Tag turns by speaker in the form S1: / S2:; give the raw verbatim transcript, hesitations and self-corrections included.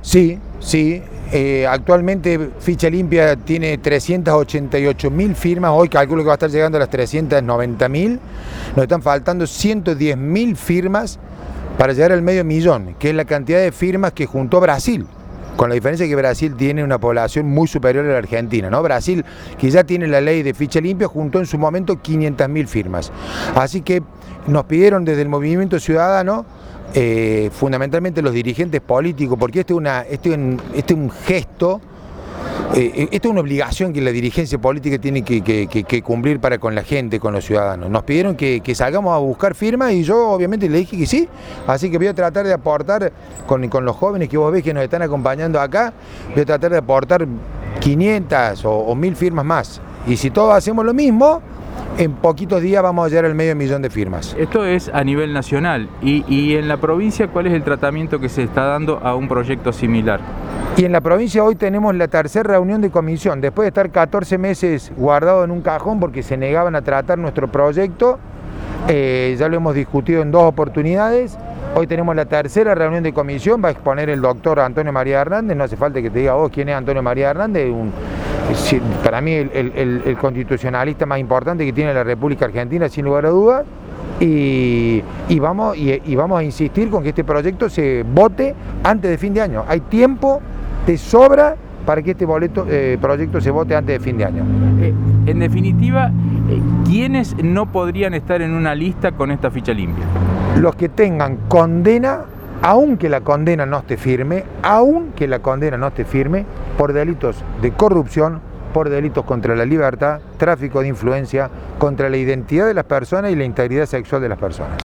S1: Sí, sí. Eh, actualmente Ficha Limpia tiene trescientas ochenta y ocho mil firmas, hoy calculo que va a estar llegando a las trescientas noventa mil, nos están faltando ciento diez mil firmas para llegar al medio millón, que es la cantidad de firmas que juntó Brasil, con la diferencia que Brasil tiene una población muy superior a la Argentina, ¿no? Brasil, que ya tiene la ley de Ficha Limpia, juntó en su momento quinientas mil firmas, así que nos pidieron desde el Movimiento Ciudadano, Eh, fundamentalmente los dirigentes políticos, porque este es, una, este es, un, este es un gesto, eh, esta es una obligación que la dirigencia política tiene que, que, que, que cumplir para con la gente, con los ciudadanos. Nos pidieron que, que salgamos a buscar firmas y yo obviamente le dije que sí, así que voy a tratar de aportar con, con los jóvenes que vos ves que nos están acompañando acá, voy a tratar de aportar quinientas o, o mil firmas más, y si todos hacemos lo mismo, en poquitos días vamos a llegar al medio millón de firmas.
S2: Esto es a nivel nacional. Y, y en la provincia, ¿cuál es el tratamiento que se está dando a un proyecto similar?
S1: Y en la provincia hoy tenemos la tercera reunión de comisión, después de estar catorce meses guardado en un cajón porque se negaban a tratar nuestro proyecto, eh, ya lo hemos discutido en dos oportunidades. Hoy tenemos la tercera reunión de comisión, va a exponer el doctor Antonio María Hernández, no hace falta que te diga vos quién es Antonio María Hernández, un, para mí el, el, el constitucionalista más importante que tiene la República Argentina, sin lugar a dudas, y, y, vamos, y, y vamos a insistir con que este proyecto se vote antes de fin de año. Hay tiempo de sobra para que este boleto, eh, proyecto se vote antes de fin de año.
S2: Eh, en definitiva, eh, ¿quiénes no podrían estar en una lista con esta ficha limpia?
S1: Los que tengan condena, aunque la condena no esté firme, aunque la condena no esté firme, por delitos de corrupción, por delitos contra la libertad, tráfico de influencia, contra la identidad de las personas y la integridad sexual de las personas.